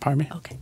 Pardon me? Okay.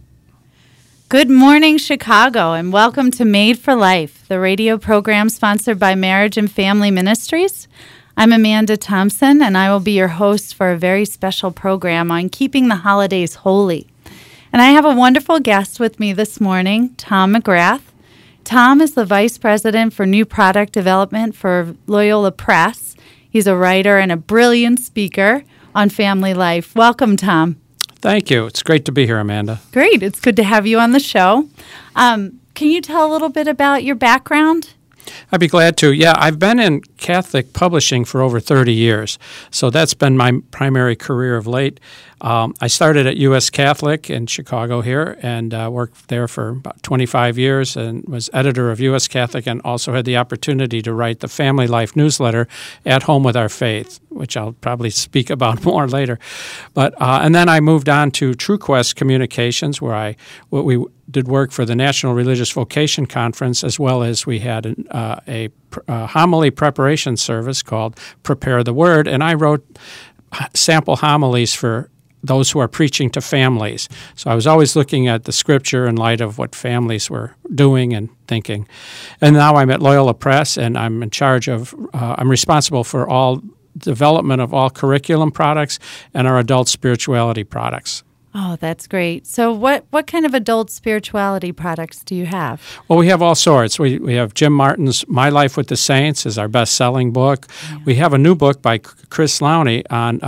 Good morning, Chicago, and welcome to Made for Life, the radio program sponsored by Marriage and Family Ministries. I'm Amanda Thompson, and I will be your host for a very special program on keeping the holidays holy. And I have a wonderful guest with me this morning, Tom McGrath. Tom is the Vice President for New Product Development for Loyola Press. He's a writer and a brilliant speaker on family life. Welcome, Tom. Thank you. It's great to be here, Amanda. Great. It's good to have you on the show. Can you tell a little bit about your background? I'd be glad to. Yeah, I've been in Catholic publishing for over 30 years, so that's been my primary career of late. I started at U.S. Catholic in Chicago here and worked there for about 25 years and was editor of U.S. Catholic and also had the opportunity to write the Family Life newsletter, At Home with Our Faith, which I'll probably speak about more later. But and then I moved on to TrueQuest Communications, where we did work for the National Religious Vocation Conference, as well as we had a homily preparation service called Prepare the Word, and I wrote sample homilies for those who are preaching to families. So I was always looking at the scripture in light of what families were doing and thinking. And now I'm at Loyola Press, and I'm in charge of, I'm responsible for all development of all curriculum products and our adult spirituality products. Oh, that's great. So what kind of adult spirituality products do you have? Well, we have all sorts. We have Jim Martin's My Life with the Saints is our best-selling book. Yeah. We have a new book by Chris Lowney on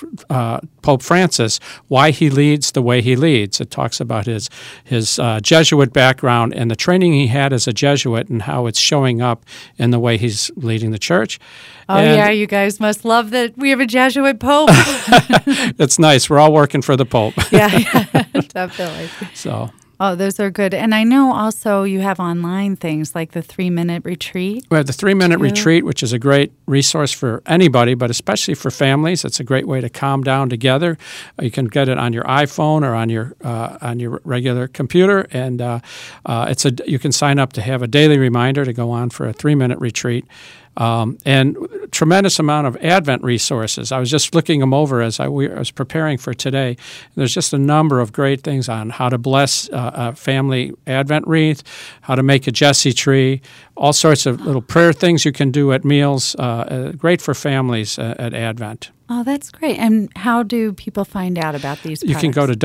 Pope Francis, Why He Leads the Way He Leads. It talks about his Jesuit background and the training he had as a Jesuit and how it's showing up in the way he's leading the church. Oh, yeah, you guys must love that we have a Jesuit Pope. It's nice. We're all working for the Pope. Yeah, definitely. So. Oh, those are good. And I know also you have online things like the 3-minute retreat. We have the 3-minute retreat, which is a great resource for anybody, but especially for families. It's a great way to calm down together. You can get it on your iPhone or on your regular computer, and you can sign up to have a daily reminder to go on for a 3-minute retreat. And tremendous amount of Advent resources. I was just looking them over as I was preparing for today. There's just a number of great things on how to bless a family Advent wreath, how to make a Jesse tree, all sorts of little prayer things you can do at meals. Great for families at Advent. Oh, that's great. And how do people find out about these products? You can go to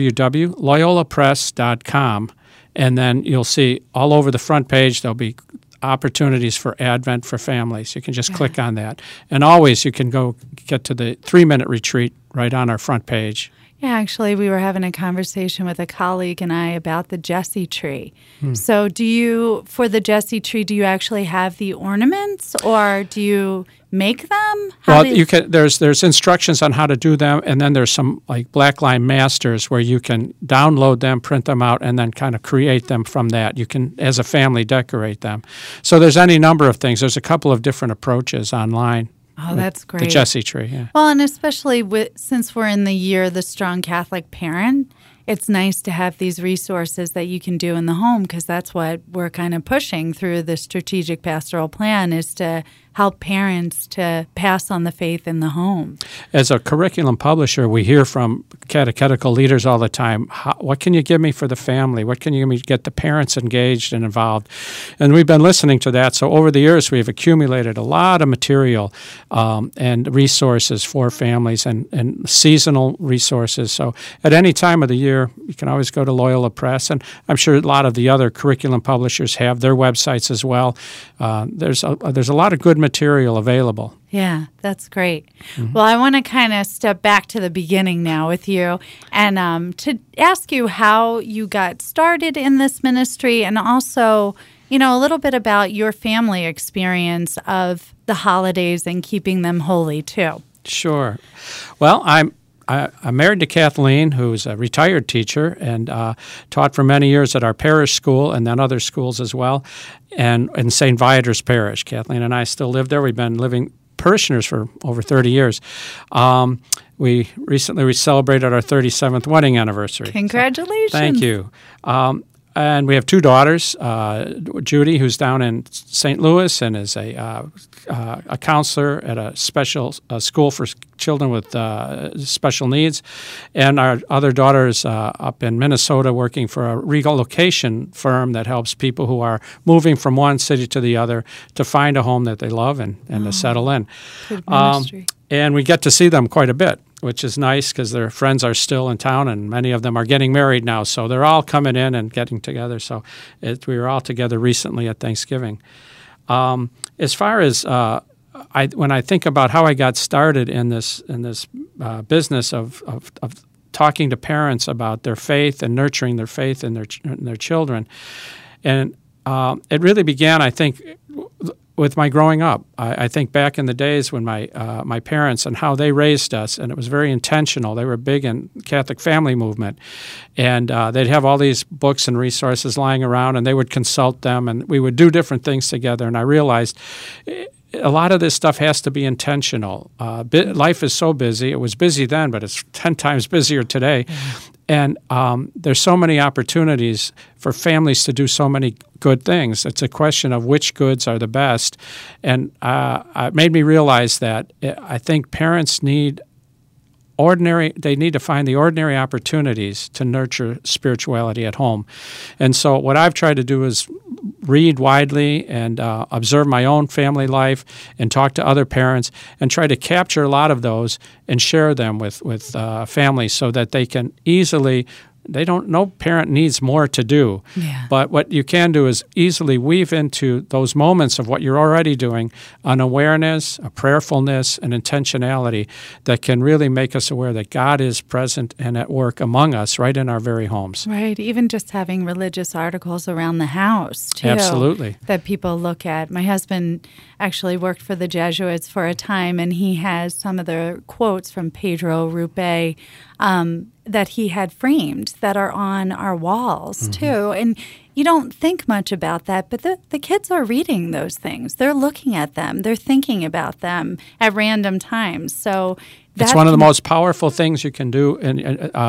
www.loyolapress.com, and then you'll see all over the front page there'll be opportunities for Advent for families. You can just click on that. And always you can go get to the 3-minute retreat right on our front page. Yeah, actually, we were having a conversation with a colleague and I about the Jesse tree. So for the Jesse tree, do you actually have the ornaments or do you make them? There's instructions on how to do them, and then there's some like Blackline Masters where you can download them, print them out, and then kind of create them from that. You can, as a family, decorate them. So there's any number of things. There's a couple of different approaches online. Oh, that's great. The Jesse tree, yeah. Well, and especially since we're in the year the Strong Catholic Parent, it's nice to have these resources that you can do in the home because that's what we're kind of pushing through the strategic pastoral plan is to help parents to pass on the faith in the home. As a curriculum publisher, we hear from catechetical leaders all the time, what can you give me for the family? What can you give me to get the parents engaged and involved? And we've been listening to that. So over the years, we've accumulated a lot of material and resources for families and seasonal resources. So at any time of the year, you can always go to Loyola Press. And I'm sure a lot of the other curriculum publishers have their websites as well. There's a lot of good material available. Yeah, that's great. Mm-hmm. Well, I want to kind of step back to the beginning now with you and to ask you how you got started in this ministry and also, a little bit about your family experience of the holidays and keeping them holy too. Sure. Well, I'm married to Kathleen, who's a retired teacher and taught for many years at our parish school and then other schools as well, and in St. Viator's Parish. Kathleen and I still live there. We've been living parishioners for over 30 years. We recently celebrated our 37th wedding anniversary. Congratulations. So, thank you. And we have two daughters, Judy, who's down in St. Louis and is a counselor at a special school for children with special needs. And our other daughter is up in Minnesota working for a relocation firm that helps people who are moving from one city to the other to find a home that they love and to settle in. Good ministry. And we get to see them quite a bit, which is nice because their friends are still in town, and many of them are getting married now. So they're all coming in and getting together. So we were all together recently at Thanksgiving. As far as when I think about how I got started in this business of talking to parents about their faith and nurturing their faith in their children, and it really began, I think, with my growing up. I think back in the days when my parents and how they raised us, and it was very intentional. They were big in Catholic family movement, and they'd have all these books and resources lying around, and they would consult them, and we would do different things together. And I realized a lot of this stuff has to be intentional. Life is so busy. It was busy then, but it's 10 times busier today. Mm-hmm. And there's so many opportunities for families to do so many good things. It's a question of which goods are the best. And it made me realize that I think parents need to find the ordinary opportunities to nurture spirituality at home. And so what I've tried to do is read widely and observe my own family life and talk to other parents and try to capture a lot of those and share them with families so that they can easily no parent needs more to do. Yeah. But what you can do is easily weave into those moments of what you're already doing an awareness, a prayerfulness, an intentionality that can really make us aware that God is present and at work among us right in our very homes. Right. Even just having religious articles around the house, too. Absolutely. That people look at. My husband actually worked for the Jesuits for a time, and he has some of the quotes from Pedro Rupe that he had framed that are on our walls, too. And you don't think much about that, but the kids are reading those things. They're looking at them. They're thinking about them at random times. So it's one of the most powerful things you can do. And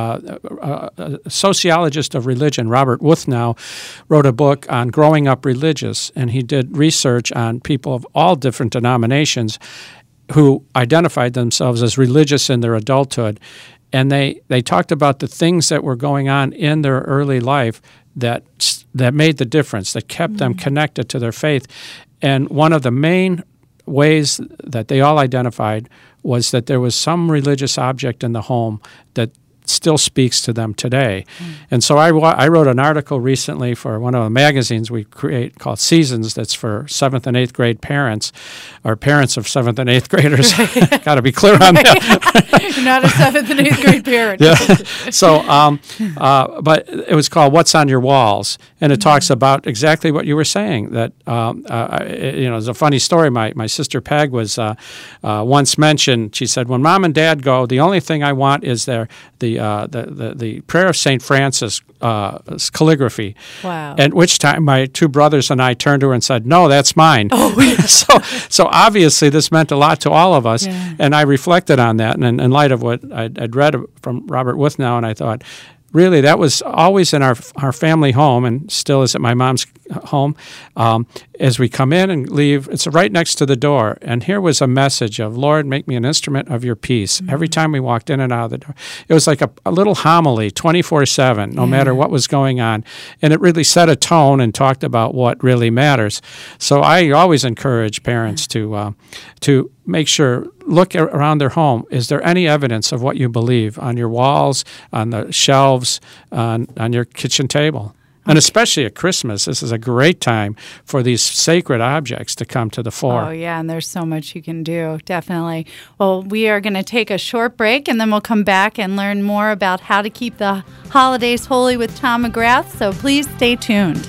a sociologist of religion, Robert Wuthnow, wrote a book on growing up religious, and he did research on people of all different denominations who identified themselves as religious in their adulthood. And they talked about the things that were going on in their early life that made the difference, that kept them connected to their faith. And one of the main ways that they all identified was that there was some religious object in the home that still speaks to them today. And so I wrote an article recently for one of the magazines we create called Seasons that's for 7th and 8th grade parents, or parents of 7th and 8th graders. Got to be clear on that. You're not a 7th and 8th grade parent. Yeah. So, but it was called What's on Your Walls, and it talks about exactly what you were saying, that, it's a funny story. My sister Peg was once mentioned, she said, when Mom and Dad go, the only thing I want is the prayer of St. Francis calligraphy. Wow. At which time my two brothers and I turned to her and said, no, that's mine. Oh, yeah. So obviously this meant a lot to all of us. Yeah. And I reflected on that, and in light of what I'd read from Robert Wuthnow, and I thought, really, that was always in our family home, and still is at my mom's home. As we come in and leave, it's right next to the door. And here was a message of, Lord, make me an instrument of your peace. Every time we walked in and out of the door. It was like a little homily, 24/7, no matter what was going on. And it really set a tone and talked about what really matters. So I always encourage parents to make sure, look around their home. Is there any evidence of what you believe on your walls, on the shelves, on your kitchen table? And especially at Christmas, this is a great time for these sacred objects to come to the fore. Oh, yeah, and there's so much you can do, definitely. Well, we are going to take a short break, and then we'll come back and learn more about how to keep the holidays holy with Tom McGrath, so please stay tuned.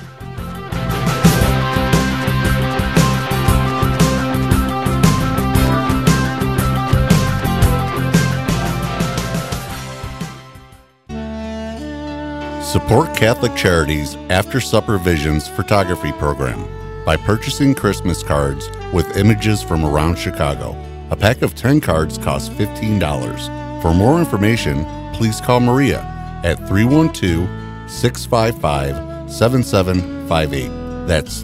Support Catholic Charities After Supper Visions photography program by purchasing Christmas cards with images from around Chicago. A pack of 10 cards costs $15. For more information, please call Maria at 312-655-6955 312-655-7758. That's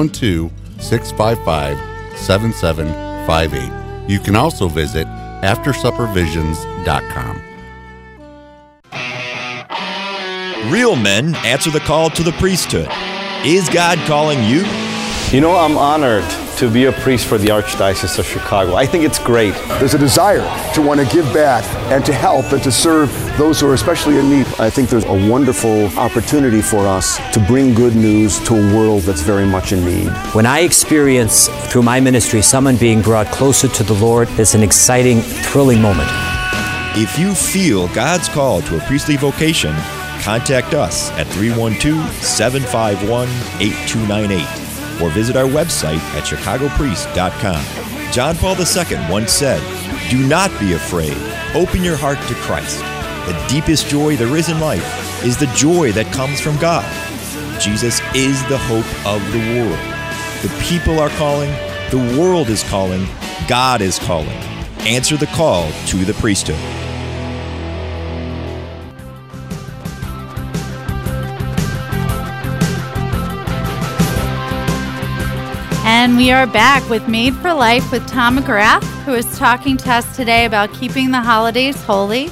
312-655-7758. You can also visit AfterSupperVisions.com. Real men answer the call to the priesthood. Is God calling you? You know, I'm honored to be a priest for the Archdiocese of Chicago. I think it's great. There's a desire to want to give back and to help and to serve those who are especially in need. I think there's a wonderful opportunity for us to bring good news to a world that's very much in need. When I experience through my ministry someone being brought closer to the Lord, it's an exciting, thrilling moment. If you feel God's call to a priestly vocation, contact us at 312-751-8298 or visit our website at chicagopriest.com. John Paul II once said, "Do not be afraid. Open your heart to Christ. The deepest joy there is in life is the joy that comes from God. Jesus is the hope of the world. The people are calling, the world is calling, God is calling. Answer the call to the priesthood." And we are back with Made for Life with Tom McGrath, who is talking to us today about keeping the holidays holy.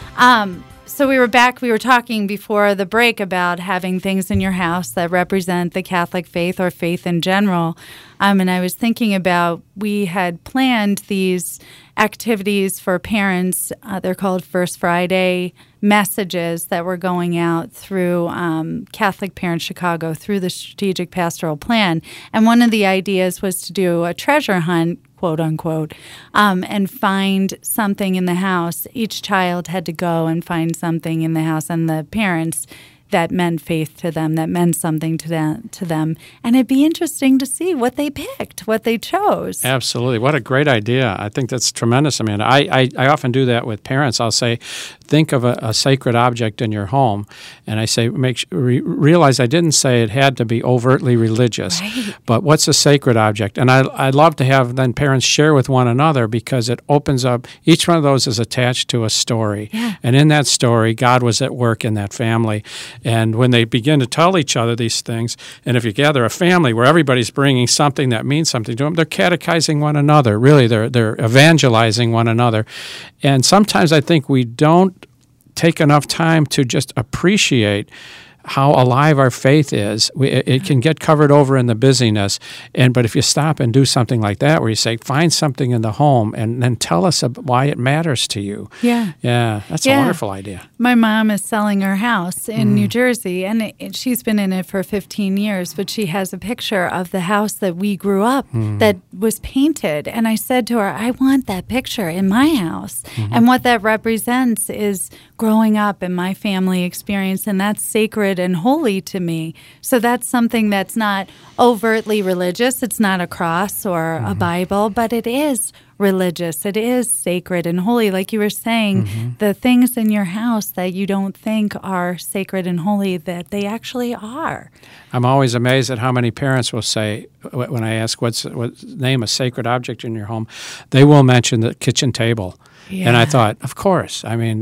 So we were talking before the break about having things in your house that represent the Catholic faith or faith in general. And I was thinking about, we had planned these activities for parents. They're called First Friday messages that were going out through Catholic Parents Chicago through the Strategic Pastoral Plan. And one of the ideas was to do a treasure hunt, quote unquote, and find something in the house. Each child had to go and find something in the house, and the parents that meant faith to them, that meant something to them. And it'd be interesting to see what they picked, what they chose. Absolutely. What a great idea. I think that's tremendous, Amanda. I often do that with parents. I'll say, think of a sacred object in your home. And I say, realize I didn't say it had to be overtly religious, right, but what's a sacred object? And I'd love to have then parents share with one another, because it opens up, each one of those is attached to a story. Yeah. And in that story, God was at work in that family. And when they begin to tell each other these things, and if you gather a family where everybody's bringing something that means something to them, they're catechizing one another. Really, they're evangelizing one another. And sometimes I think we don't take enough time to just appreciate how alive our faith is. It can get covered over in the busyness. But if you stop and do something like that, where you say, find something in the home and then tell us why it matters to you. Yeah. Yeah, that's a wonderful idea. My mom is selling her house in New Jersey, and she's been in it for 15 years, but she has a picture of the house that we grew up that was painted. And I said to her, I want that picture in my house. And what that represents is growing up and my family experience, and that's sacred and holy to me. So that's something that's not overtly religious. It's not a cross or a Bible, but it is religious. It is sacred and holy. Like you were saying, the things in your house that you don't think are sacred and holy, that they actually are. I'm always amazed at how many parents will say, when I ask name a sacred object in your home, they will mention the kitchen table. Yeah. And I thought, of course. I mean,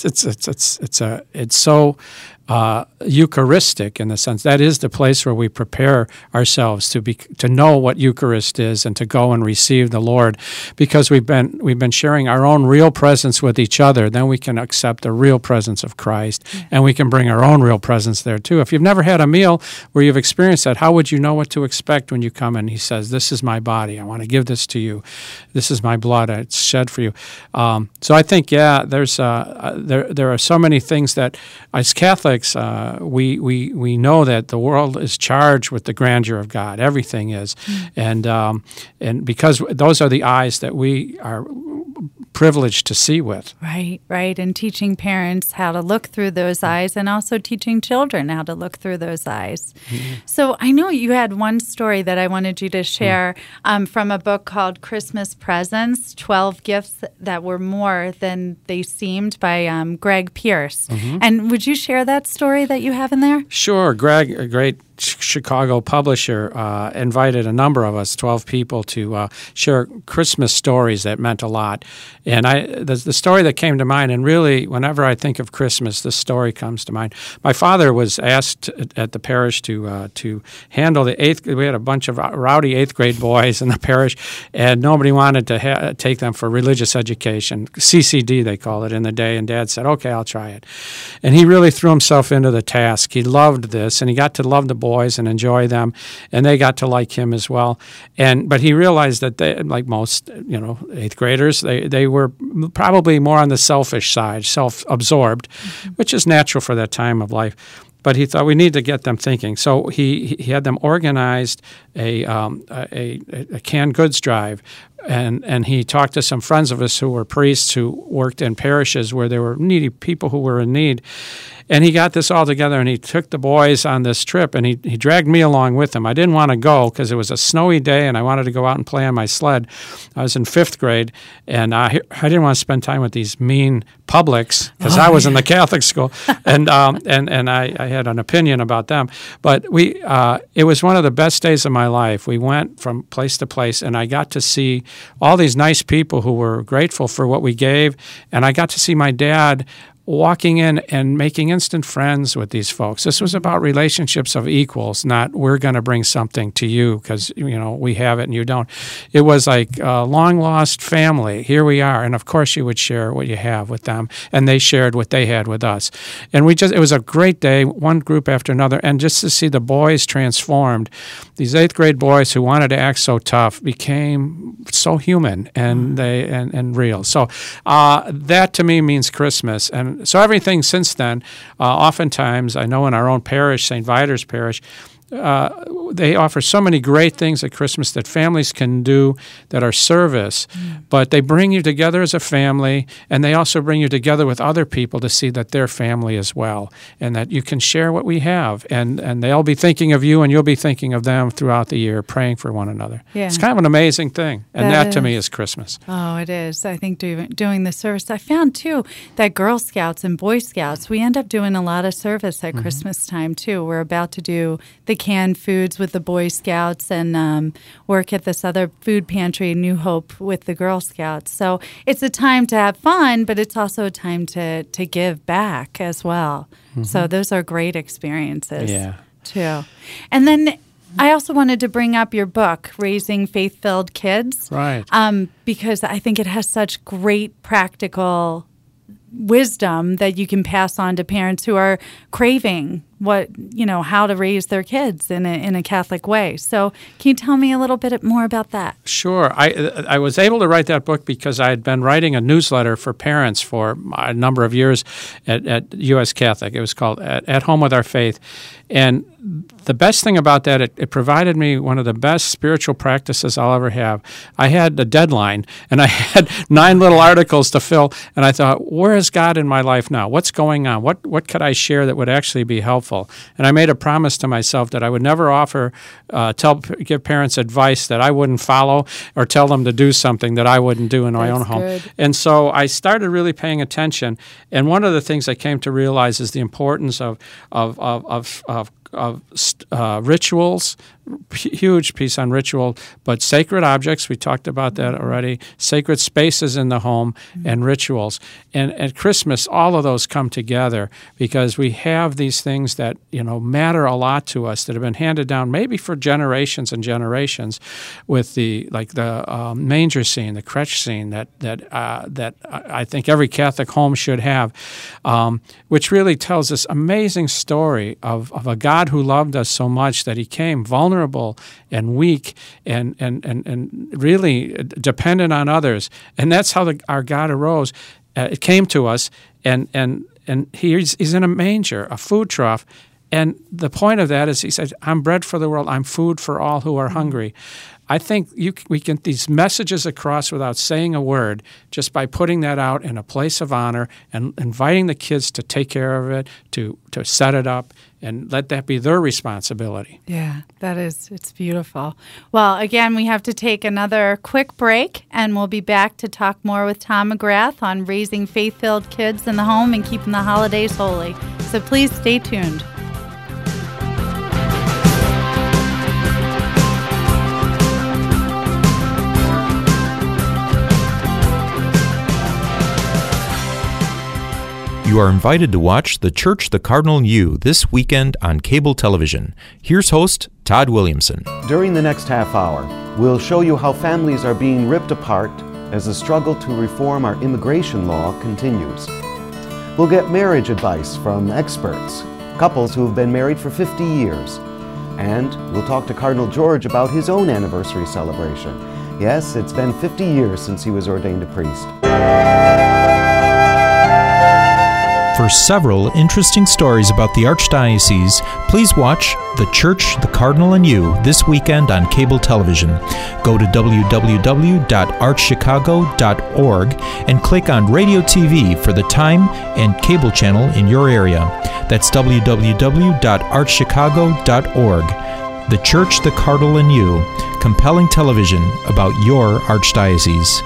it's so Eucharistic in the sense that is the place where we prepare ourselves to know what Eucharist is and to go and receive the Lord, because we've been sharing our own real presence with each other. Then we can accept the real presence of Christ, and we can bring our own real presence there too. If you've never had a meal where you've experienced that, how would you know what to expect when you come and He says, "This is my body. I want to give this to you. This is my blood. It's shed for you." So I think, there's there are so many things that as Catholics we know that the world is charged with the grandeur of God. Everything is, and because those are the eyes that we are privileged to see with. Right, and teaching parents how to look through those eyes, and also teaching children how to look through those eyes. So I know you had one story that I wanted you to share from a book called Christmas Presents, 12 Gifts That Were More Than They Seemed by Greg Pierce. And would you share that story that you have in there? Sure. Greg, a great Chicago publisher invited a number of us, 12 people, to share Christmas stories that meant a lot. And the story that came to mind, and really whenever I think of Christmas, this story comes to mind. My father was asked at the parish to handle the 8th grade. We had a bunch of rowdy 8th grade boys in the parish, and nobody wanted to take them for religious education. CCD, they call it in the day. And Dad said, okay, I'll try it. And he really threw himself into the task. He loved this, and he got to love the boys and enjoy them, and they got to like him as well. But he realized that they, like most 8th graders, they were probably more on the selfish side, self-absorbed, which is natural for that time of life. But he thought we need to get them thinking. So he had them organized a canned goods drive, and he talked to some friends of us who were priests who worked in parishes where there were needy people who were in need. And he got this all together, and he took the boys on this trip, and he dragged me along with him. I didn't want to go because it was a snowy day, and I wanted to go out and play on my sled. I was in 5th grade, and I didn't want to spend time with these mean publics because I was in the Catholic school, and I had an opinion about them. But it was one of the best days of my life. We went from place to place, and I got to see all these nice people who were grateful for what we gave, and I got to see my dad walking in and making instant friends with these folks. This was about relationships of equals, not we're going to bring something to you because we have it and you don't. It was like a long-lost family. Here we are. And, of course, you would share what you have with them, and they shared what they had with us. And it was a great day, one group after another, and just to see the boys transformed. These 8th grade boys who wanted to act so tough became so human and real. So that to me means Christmas. And so everything since then, oftentimes, I know in our own parish, St. Viator's Parish, they offer so many great things at Christmas that families can do that are service, but they bring you together as a family, and they also bring you together with other people to see that they're family as well, and that you can share what we have, and they'll be thinking of you, and you'll be thinking of them throughout the year, praying for one another. Yeah. It's kind of an amazing thing, and that to me is Christmas. Oh, it is. I think doing the service. I found, too, that Girl Scouts and Boy Scouts, we end up doing a lot of service at Christmas time, too. We're about to do the canned foods with the Boy Scouts and work at this other food pantry, New Hope, with the Girl Scouts. So it's a time to have fun, but it's also a time to give back as well. So those are great experiences, too. And then I also wanted to bring up your book, Raising Faith-Filled Kids, right? Because I think it has such great practical wisdom that you can pass on to parents who are craving how to raise their kids in a Catholic way. So can you tell me a little bit more about that? Sure. I was able to write that book because I had been writing a newsletter for parents for a number of years at U.S. Catholic. It was called At Home with Our Faith. And the best thing about that, it provided me one of the best spiritual practices I'll ever have. I had a deadline, and I had 9 little articles to fill, and I thought, where is God in my life now? What's going on? What could I share that would actually be helpful? And I made a promise to myself that I would never give parents advice that I wouldn't follow or tell them to do something that I wouldn't do in my own home. Good. And so I started really paying attention. And one of the things I came to realize is the importance of rituals, huge piece on ritual, but sacred objects, we talked about that already, sacred spaces in the home, and rituals. And at Christmas, all of those come together because we have these things that matter a lot to us that have been handed down maybe for generations and generations, with the manger scene, the crèche scene that I think every Catholic home should have, which really tells this amazing story of a God who loved us so much that he came vulnerable and weak and really dependent on others. And that's how our God arose. It came to us, and he's in a manger, a food trough. And the point of that is he said, I'm bread for the world. I'm food for all who are hungry. I think we can these messages across without saying a word, just by putting that out in a place of honor and inviting the kids to take care of it, to set it up, and let that be their responsibility. Yeah, it's beautiful. Well, again, we have to take another quick break, and we'll be back to talk more with Tom McGrath on raising faith-filled kids in the home and keeping the holidays holy. So please stay tuned. You are invited to watch The Church, the Cardinal, and You this weekend on cable television. Here's host Todd Williamson. During the next half hour, we'll show you how families are being ripped apart as the struggle to reform our immigration law continues. We'll get marriage advice from experts, couples who have been married for 50 years. And we'll talk to Cardinal George about his own anniversary celebration. Yes, it's been 50 years since he was ordained a priest. For several interesting stories about the Archdiocese, please watch The Church, the Cardinal, and You this weekend on cable television. Go to www.archchicago.org and click on Radio TV for the time and cable channel in your area. That's www.archchicago.org. The Church, the Cardinal, and You. Compelling television about your Archdiocese.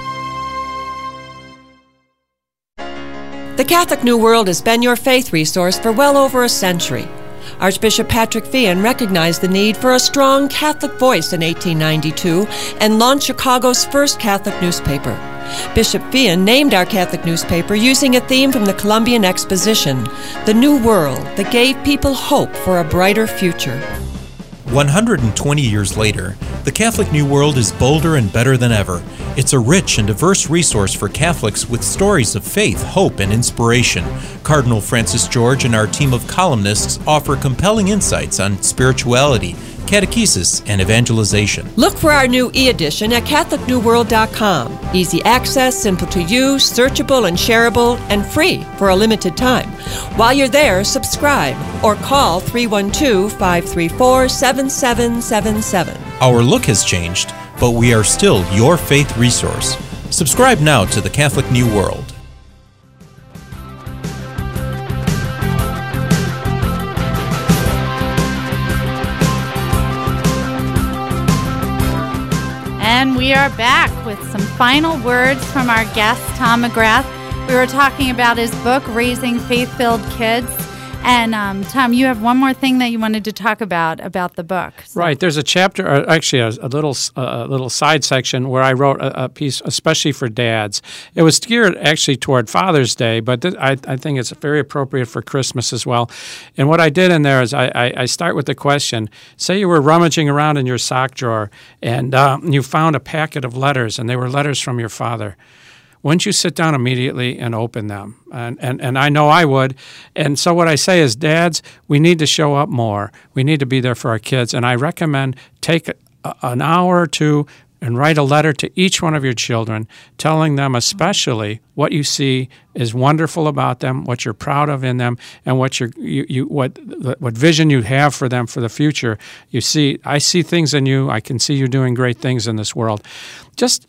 The Catholic New World has been your faith resource for well over a century. Archbishop Patrick Feehan recognized the need for a strong Catholic voice in 1892 and launched Chicago's first Catholic newspaper. Bishop Feehan named our Catholic newspaper using a theme from the Columbian Exposition, The New World that gave people hope for a brighter future. 120 years later, the Catholic New World is bolder and better than ever. It's a rich and diverse resource for Catholics with stories of faith, hope, and inspiration. Cardinal Francis George and our team of columnists offer compelling insights on spirituality, catechesis, and evangelization. Look for our new e-edition at CatholicNewWorld.com. Easy access, simple to use, searchable and shareable, and free for a limited time. While you're there, subscribe or call 312-534-7777. Our look has changed, but we are still your faith resource. Subscribe now to the Catholic New World. And we are back with some final words from our guest, Tom McGrath. We were talking about his book, Raising Faith-Filled Kids. And Tom, you have one more thing that you wanted to talk about the book. So. Right. There's a chapter, or actually a little side section where I wrote a piece especially for dads. It was geared actually toward Father's Day, but I think it's very appropriate for Christmas as well. And what I did in there is I start with the question, say you were rummaging around in your sock drawer and you found a packet of letters, and they were letters from your father. Wouldn't you sit down immediately and open them? And I know I would. And so what I say is, dads, we need to show up more. We need to be there for our kids. And I recommend take an hour or two and write a letter to each one of your children, telling them especially what you see is wonderful about them, what you're proud of in them, and what what vision you have for them for the future. You see, I see things in you. I can see you doing great things in this world. Just,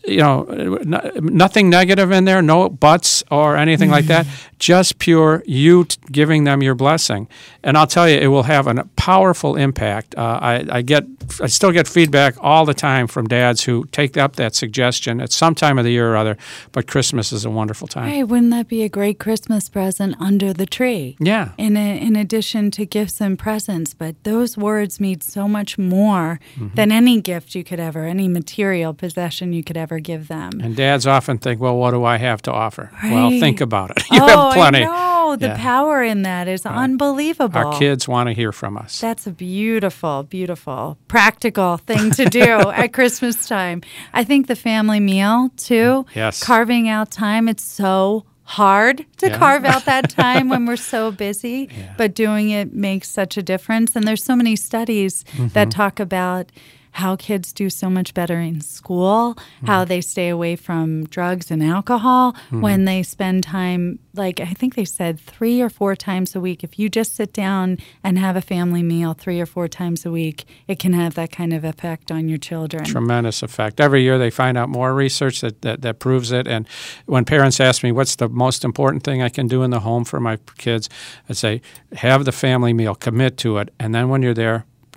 nothing negative in there, no buts or anything like that. Just pure you giving them your blessing. And I'll tell you, it will have a powerful impact. I still get feedback all the time from dads who take up that suggestion at some time of the year or other, but Christmas is a wonderful time. Hey, wouldn't that be a great Christmas present under the tree? Yeah. In addition to gifts and presents, but those words mean so much more than any gift you could ever, any material possession you could ever give them. And dads often think, well, what do I have to offer? Right. Well, think about it. You have plenty. I know. The power in that is unbelievable. Our kids want to hear from us. That's a beautiful, beautiful, practical thing to do at Christmas time. I think the family meal, too. Yes. Carving out time, it's so hard to carve out that time when we're so busy, but doing it makes such a difference. And there's so many studies that talk about how kids do so much better in school, how they stay away from drugs and alcohol when they spend time, like I think they said 3 or 4 times a week. If you just sit down and have a family meal 3 or 4 times a week, it can have that kind of effect on your children. Tremendous effect. Every year they find out more research that proves it. And when parents ask me what's the most important thing I can do in the home for my kids, I say, have the family meal, commit to it. And then when you're there,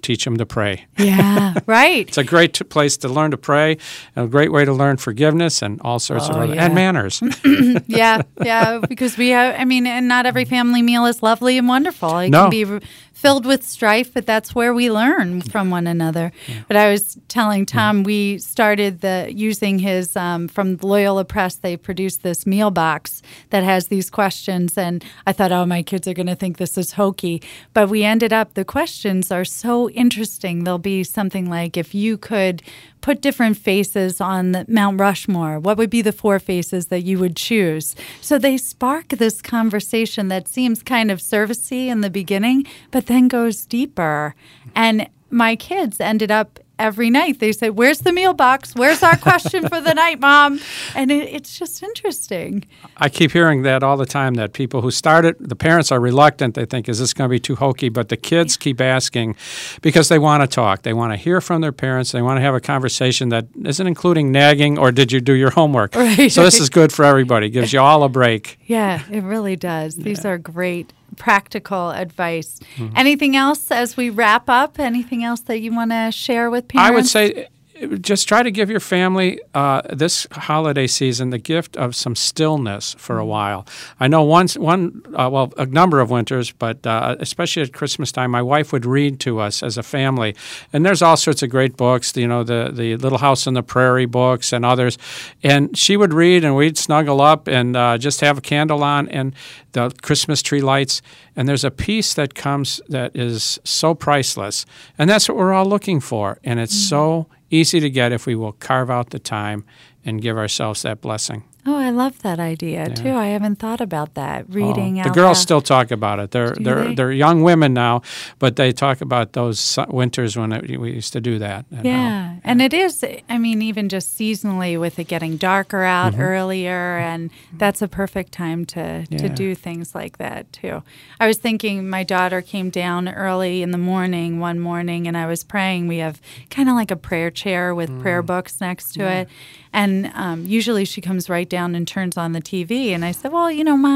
teach them to pray. Yeah, right. It's a great place to learn to pray, and a great way to learn forgiveness and all sorts of other, and manners. Yeah, because we have, and not every family meal is lovely and wonderful. It can be filled with strife, but that's where we learn from one another. Yeah. But I was telling Tom, we started using his, from Loyola Press, they produced this meal box that has these questions, and I thought, oh, my kids are going to think this is hokey. But we ended up, the questions are so interesting. They'll be something like, if you could put different faces on the Mount Rushmore, what would be the 4 faces that you would choose? So they spark this conversation that seems kind of servicey in the beginning, but then goes deeper. And my kids ended up every night, they say, where's the meal box? Where's our question for the night, Mom? And it's just interesting. I keep hearing that all the time, that people who start it, the parents are reluctant. They think, is this going to be too hokey? But the kids keep asking because they want to talk. They want to hear from their parents. They want to have a conversation that isn't including nagging or did you do your homework? Right. So this is good for everybody. Gives you all a break. Yeah, it really does. These are great practical advice. Anything else as we wrap up? Anything else that you want to share with parents? I would say just try to give your family this holiday season the gift of some stillness for a while. I know a number of winters, but especially at Christmas time, my wife would read to us as a family. And there's all sorts of great books, the Little House on the Prairie books and others. And she would read, and we'd snuggle up and just have a candle on and the Christmas tree lights. And there's a peace that comes that is so priceless. And that's what we're all looking for. And it's so easy to get if we will carve out the time and give ourselves that blessing. Oh, I love that idea too. I haven't thought about that. Reading out the girls still talk about it. They're young women now, but they talk about those winters when we used to do that. And it is. Even just seasonally, with it getting darker out earlier, and that's a perfect time to do things like that too. I was thinking, my daughter came down early in the morning one morning, and I was praying. We have kind of like a prayer chair with prayer books next to it. And usually she comes right down and turns on the TV. And I said, well,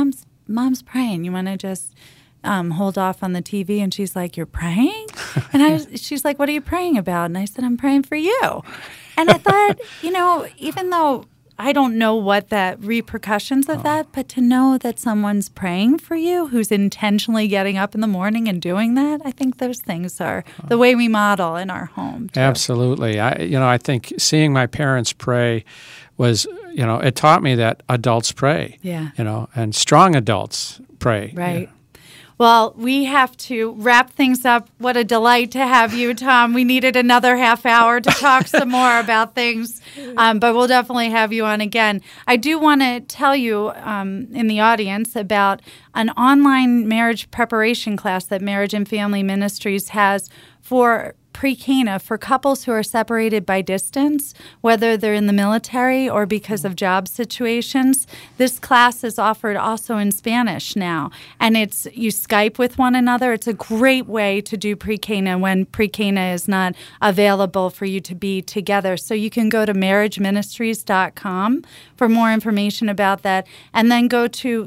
Mom's praying. You want to just hold off on the TV? And she's like, you're praying? And she's like, what are you praying about? And I said, I'm praying for you. And I thought, even though I don't know what the repercussions of that, but to know that someone's praying for you, who's intentionally getting up in the morning and doing that, I think those things are the way we model in our home too. Absolutely. I think seeing my parents pray was, it taught me that adults pray. Yeah. And strong adults pray. Right. Well, we have to wrap things up. What a delight to have you, Tom. We needed another half hour to talk some more about things, but we'll definitely have you on again. I do want to tell you in the audience about an online marriage preparation class that Marriage and Family Ministries has for pre-Cana for couples who are separated by distance, whether they're in the military or because of job situations. This class is offered also in Spanish now, and you Skype with one another. It's a great way to do pre-Cana when pre-Cana is not available for you to be together. So you can go to marriageministries.com for more information about that, and then go to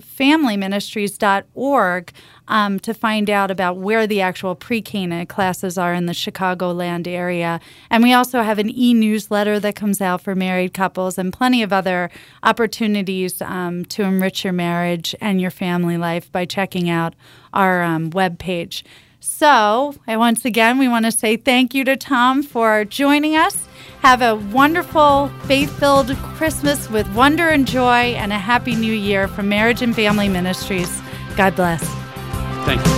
familyministries.org to find out about where the actual pre-Cana classes are in the Chicagoland area. And we also have an e-newsletter that comes out for married couples and plenty of other opportunities to enrich your marriage and your family life by checking out our webpage. So, once again, we want to say thank you to Tom for joining us. Have a wonderful, faith-filled Christmas with wonder and joy, and a happy new year from Marriage and Family Ministries. God bless. Thank you.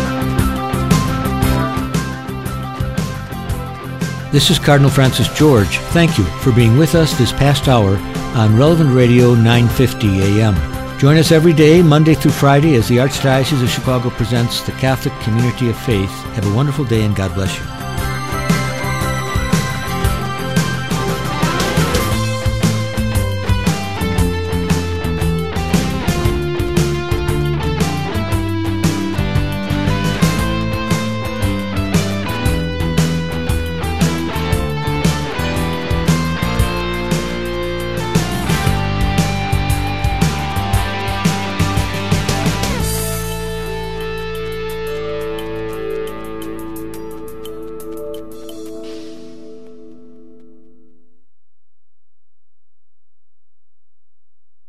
This is Cardinal Francis George. Thank you for being with us this past hour on Relevant Radio 950 AM. Join us every day, Monday through Friday, as the Archdiocese of Chicago presents the Catholic Community of Faith. Have a wonderful day, and God bless you.